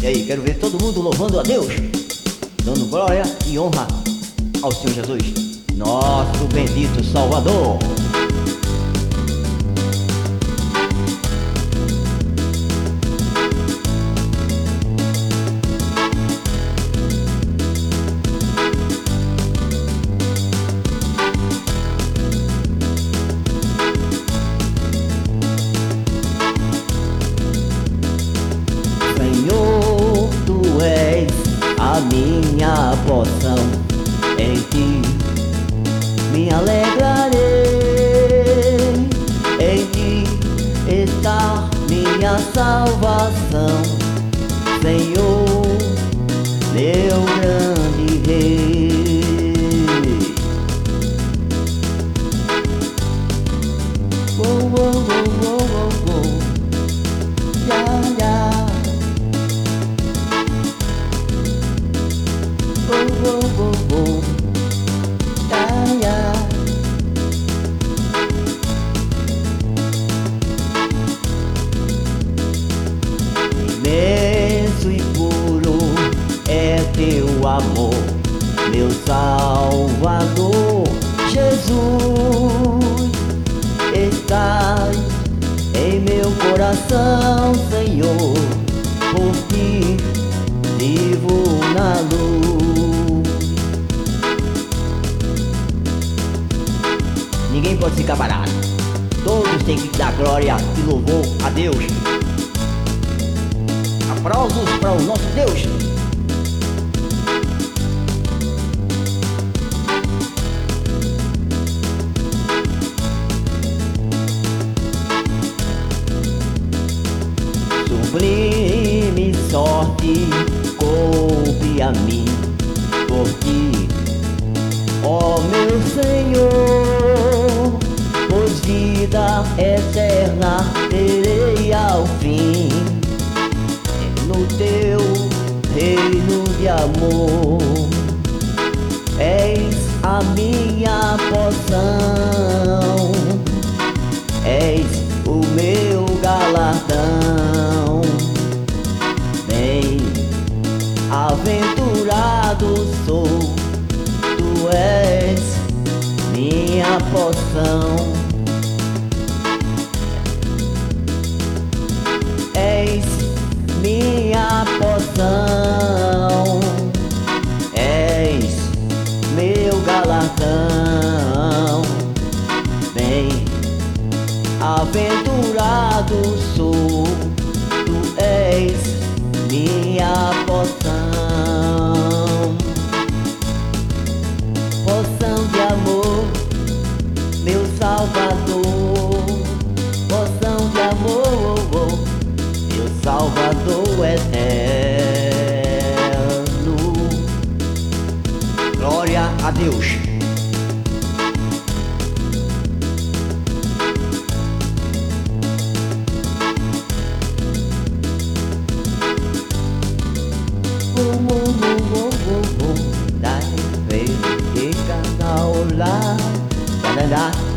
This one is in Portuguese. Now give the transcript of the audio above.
E aí, quero ver todo mundo louvando a Deus, dando glória e honra ao Senhor Jesus, nosso bendito Salvador. Senhor, tu és a minha porção, em ti me alegrarei, em ti está minha salvação, Senhor, meu grande Rei. Oh, oh, oh, oh, oh, oh. Yeah, yeah. Oh, oh, oh, oh. Yeah, yeah. Imenso e puro é teu amor, meu Salvador Jesus. Estás em meu coração, Senhor, por ti vivo na luz. Ninguém pode ficar parado, todos têm que dar glória e louvor a Deus. Aplausos para o nosso Deus. Sublime sorte coube a mim por ti, ó meu Senhor, pois vida eterna terei ao fim, no teu reino de amor. És a minha porção, és o meu galardão. Bem aventurado sou, tu és minha porção. És minha porção, és meu galardão. Bem aventurado sou, tu és minha porção. Porção de amor, meu Salvador. Porção de amor, meu Salvador eterno. Glória a Deus. Dai, vedi che canta là,